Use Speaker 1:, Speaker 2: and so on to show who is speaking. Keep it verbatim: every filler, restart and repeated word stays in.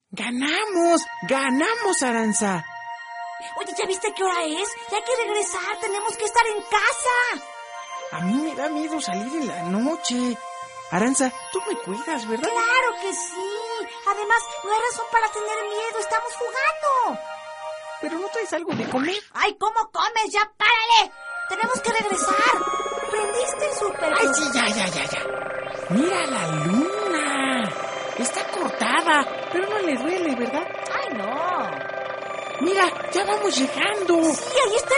Speaker 1: ¡Ganamos! ¡Ganamos, Aranza!
Speaker 2: Oye, ¿ya viste qué hora es? Ya hay que regresar, tenemos que estar en casa.
Speaker 1: A mí me da miedo salir en la noche. Aranza, tú me cuidas, ¿verdad?
Speaker 2: ¡Claro que sí! Además, no hay razón para tener miedo, estamos jugando.
Speaker 1: ¿Pero no traes algo de comer?
Speaker 2: ¡Ay, cómo comes! ¡Ya párale! ¡Tenemos que regresar! ¿Prendiste el súper?
Speaker 1: ¡Ay, sí, ya, ya, ya, ya! ¡Mira la luna! Está cortada, pero no le duele, ¿verdad?
Speaker 2: ¡Ay, no!
Speaker 1: ¡Mira, ya vamos llegando!
Speaker 2: Sí, ahí está